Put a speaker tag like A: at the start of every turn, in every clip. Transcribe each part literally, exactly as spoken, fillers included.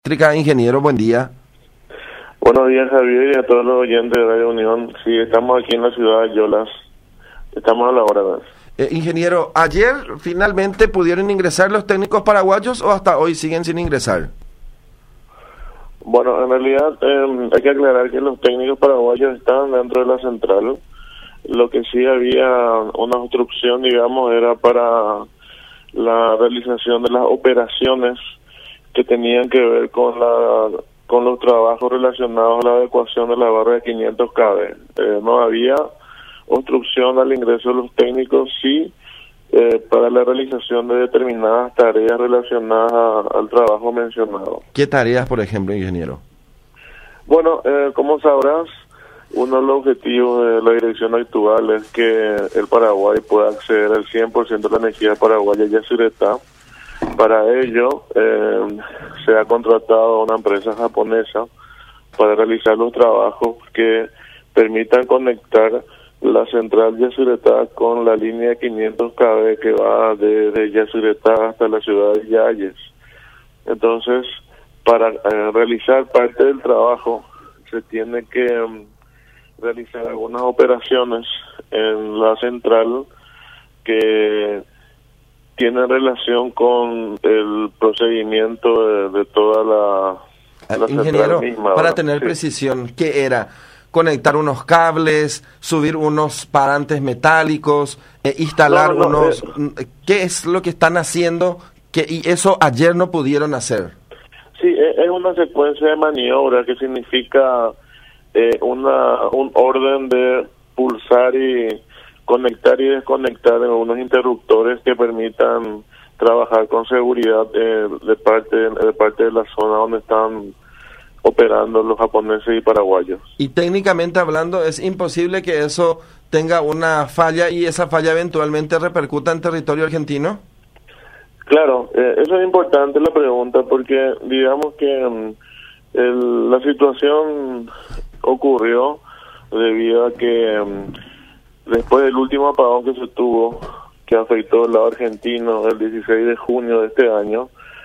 A: Eléctrica, ingeniero, buen día.
B: Buenos días, Javier, y a todos los oyentes de Radio Unión. Sí, estamos aquí en la ciudad de Yolas. Estamos a la hora, ¿verdad?
A: Eh, ingeniero, ¿ayer finalmente pudieron ingresar los técnicos paraguayos o hasta hoy siguen sin ingresar?
B: Bueno, en realidad eh, hay que aclarar que los técnicos paraguayos estaban dentro de la central. Lo que sí había una obstrucción, digamos, era para la realización de las operaciones que tenían que ver con la con los trabajos relacionados a la adecuación de la barra de quinientos K V. Eh, no había obstrucción al ingreso de los técnicos, sí, eh, para la realización de determinadas tareas relacionadas a, al trabajo mencionado.
A: ¿Qué tareas, por ejemplo, ingeniero?
B: Bueno, eh, como sabrás, uno de los objetivos de la dirección actual es que el Paraguay pueda acceder al cien por ciento de la energía paraguaya y Yacyretá. Para ello, eh, se ha contratado a una empresa japonesa para realizar los trabajos que permitan conectar la central Yacyretá con la línea quinientos K V que va desde Yacyretá hasta la ciudad de Yayes. Entonces, para eh, realizar parte del trabajo, se tiene que um, realizar algunas operaciones en la central que tiene relación con el procedimiento de, de toda la, la
A: ingeniero,
B: misma,
A: para
B: ¿verdad?
A: tener
B: Sí.
A: precisión, ¿qué era? ¿Conectar unos cables, subir unos parantes metálicos, eh, instalar
B: No, no,
A: unos...
B: eh,
A: ¿Qué es lo que están haciendo? Que, y eso ayer no pudieron hacer.
B: Sí, es es una secuencia de maniobra que significa eh, una un orden de pulsar y conectar y desconectar en unos interruptores que permitan trabajar con seguridad eh, de parte de parte de la zona donde están operando los japoneses y paraguayos.
A: Y técnicamente hablando, es imposible que eso tenga una falla y esa falla eventualmente repercuta en territorio argentino.
B: Claro, eh, eso es importante la pregunta porque digamos que um, el, la situación ocurrió debido a que um, después del último apagón que se tuvo, que afectó al lado argentino el dieciséis de junio de este año,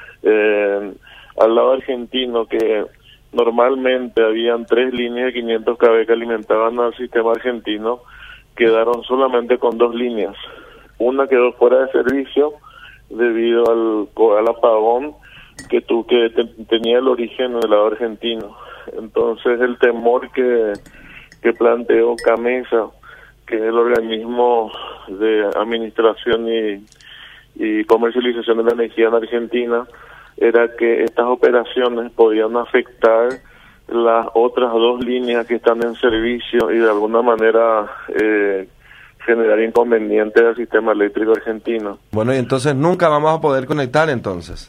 B: eh, al lado argentino que normalmente habían tres líneas de quinientos K V que alimentaban al sistema argentino, quedaron solamente con dos líneas. Una quedó fuera de servicio debido al, al apagón que, tu, que te, tenía el origen en el lado argentino. Entonces el temor que, que planteó CAMESA, que es el organismo de administración y, y comercialización de la energía en Argentina, era que estas operaciones podían afectar las otras dos líneas que están en servicio y de alguna manera eh, generar inconvenientes al sistema eléctrico argentino.
A: Bueno, y entonces nunca vamos a poder conectar entonces.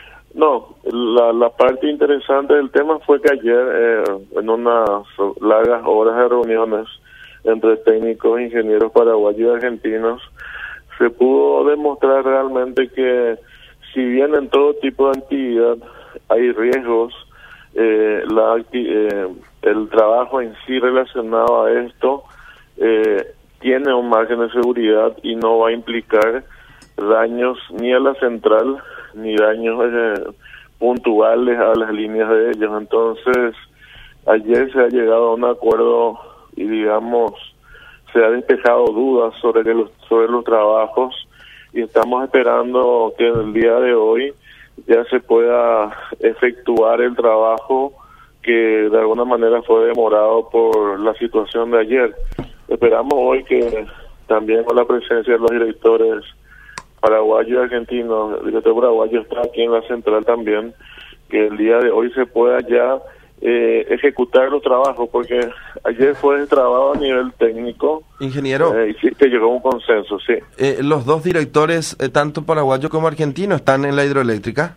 B: No, la, la parte interesante del tema fue que ayer, eh, en unas largas horas de reuniones entre técnicos, ingenieros paraguayos y argentinos, se pudo demostrar realmente que si bien en todo tipo de actividad hay riesgos, eh, la acti eh, el trabajo en sí relacionado a esto eh, tiene un margen de seguridad y no va a implicar daños ni a la central ni daños eh, puntuales a las líneas de ellos. Entonces, ayer se ha llegado a un acuerdo y digamos se ha despejado dudas sobre que los sobre los trabajos y estamos esperando que en el día de hoy ya se pueda efectuar el trabajo que de alguna manera fue demorado por la situación de ayer. Esperamos hoy que también con la presencia de los directores paraguayos y argentinos, el director paraguayo está aquí en la central también, que el día de hoy se pueda ya eh, ejecutar los trabajos, porque ayer fue trabajado a nivel técnico.
A: Ingeniero,
B: eh, y sí que llegó a un consenso, sí.
A: Eh, los dos directores, eh, tanto paraguayo como argentino, están en la hidroeléctrica.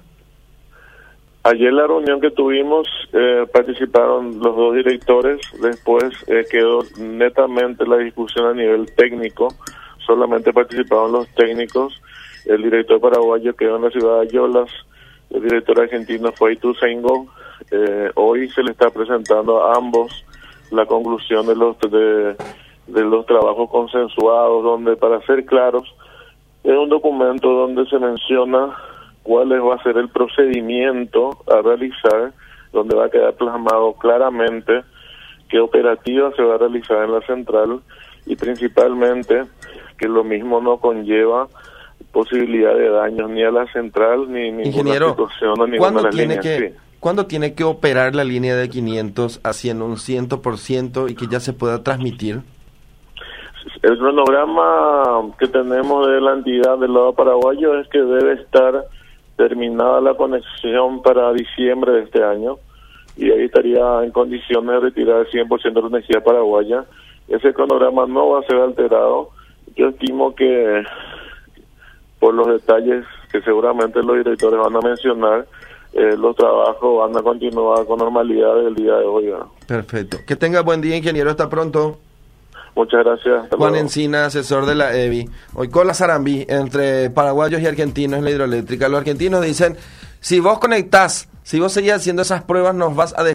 B: Ayer la reunión que tuvimos eh, participaron los dos directores, después eh, quedó netamente la discusión a nivel técnico, solamente participaron los técnicos, el director paraguayo quedó en la ciudad de Yolas, el director argentino fue Ituzaingó. Eh, hoy se le está presentando a ambos la conclusión de los de, de los trabajos consensuados, donde, para ser claros, es un documento donde se menciona cuál va a ser el procedimiento a realizar, donde va a quedar plasmado claramente qué operativa se va a realizar en la central y principalmente que lo mismo no conlleva posibilidad de daños ni a la central ni ninguna
A: Ingeniero,
B: situación o ninguna
A: ¿cuándo
B: de las
A: tiene
B: líneas.
A: que
B: Sí.
A: ¿cuándo tiene que operar la línea de quinientos así en un cien por ciento y que ya se pueda transmitir?
B: El cronograma que tenemos de la entidad del lado paraguayo es que debe estar terminada la conexión para diciembre de este año y ahí estaría en condiciones de retirar el cien por ciento de la energía paraguaya. Ese cronograma no va a ser alterado. Yo estimo que por los detalles que seguramente los directores van a mencionar, eh, los trabajos van a continuar con normalidad el día de hoy, ¿verdad?
A: Perfecto. Que tenga buen día, ingeniero. Hasta pronto.
B: Muchas gracias. Hasta
A: Juan
B: luego.
A: Encina, asesor de la E B I. Hoy con la Sarambí, entre paraguayos y argentinos en la hidroeléctrica. Los argentinos dicen, si vos conectás, si vos seguís haciendo esas pruebas, nos vas a